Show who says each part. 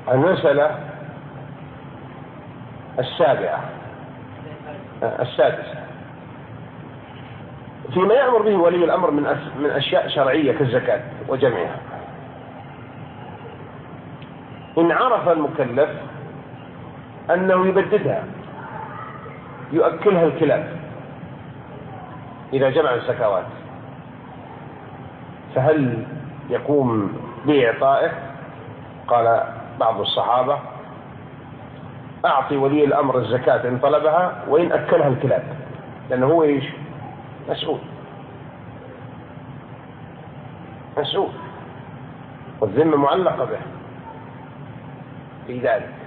Speaker 1: المسألة السادسة فيما يأمر به ولي الأمر من أشياء شرعية كالزكاة وجمعها. إن عرف المكلف أنه يبددها، يؤكلها الكلاب إذا جمع الزكوات، فهل يقوم بإعطائه؟ قال بعض الصحابة: أعطي ولي الأمر الزكاة إن طلبها وإن أكلها الكلاب، لأنه هو مسؤول والذمة معلقة به في ذلك.